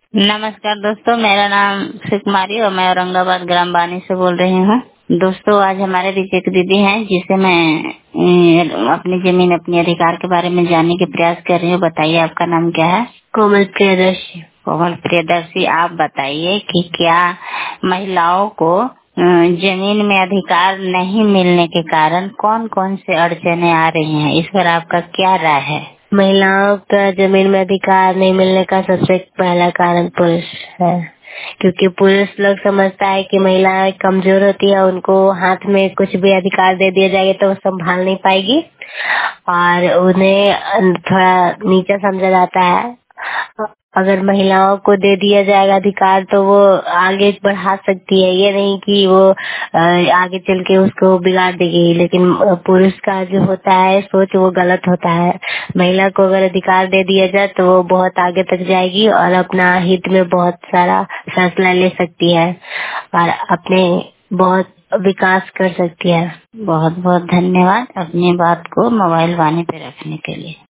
नमस्कार दोस्तों, मेरा नाम सुकुमारी और मैं औरंगाबाद ग्राम बानी से बोल रही हूँ। दोस्तों, आज हमारे बीच एक दीदी हैं जिसे मैं अपनी जमीन अपने अधिकार के बारे में जानने के प्रयास कर रही हूँ। बताइए, आपका नाम क्या है? कोमल प्रियदर्शी। कोमल प्रियदर्शी, आप बताइए कि क्या महिलाओं को जमीन में अधिकार नहीं मिलने के कारण कौन कौन से अड़चने आ रही हैं, इस पर आपका क्या राय है? महिलाओं का जमीन में अधिकार नहीं मिलने का सबसे पहला कारण पुरुष है, क्योंकि पुरुष लोग समझता है कि महिलाएं कमजोर होती है, उनको हाथ में कुछ भी अधिकार दे दिया जाएगा तो वो संभाल नहीं पाएगी और उन्हें थोड़ा नीचा समझा जाता है। अगर महिलाओं को दे दिया जाएगा अधिकार तो वो आगे बढ़ा सकती है, ये नहीं कि वो आगे चल के उसको बिगाड़ देगी। लेकिन पुरुष का जो होता है सोच वो गलत होता है। महिला को अगर अधिकार दे दिया जाए तो वो बहुत आगे तक जाएगी और अपना हित में बहुत सारा फैसला ले सकती है और अपने बहुत विकास कर सकती है। बहुत बहुत धन्यवाद अपनी बात को मोबाइल वाणी पे रखने के लिए।